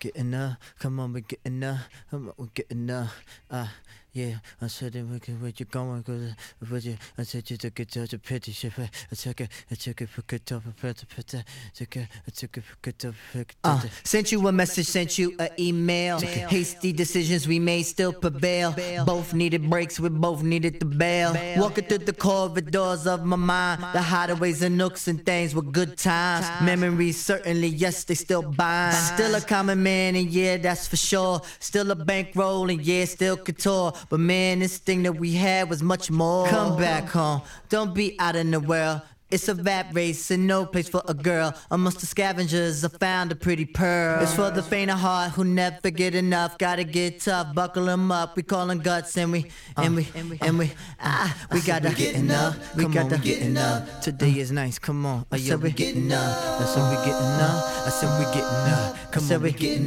getting up. Come on, we're getting up. Come on, we're getting up. Yeah, I said it, where you going? Cause I said you took it to the pity ship. I took it for good to sent you a message, sent you an email. Hasty decisions we made still prevail. Both needed breaks, we both needed to bail. Walking through the corridors of my mind, the hideaways and nooks and things were good times. Memories certainly, yes, they still bind. Still a common man, and yeah, that's for sure. Still a bankroll, and yeah, still couture. But man, this thing that we had was much more. Come back home, don't be out in the world. It's a rap race and no place for a girl. Amongst the scavengers I found a pretty pearl. It's for the faint of heart who never get enough. Gotta get tough, buckle them up. We callin' guts and we gotta getting up. We gotta getting up. Today is nice, come on. I said we getting up. I said we getting up. I said we getting up. Come on, we getting up.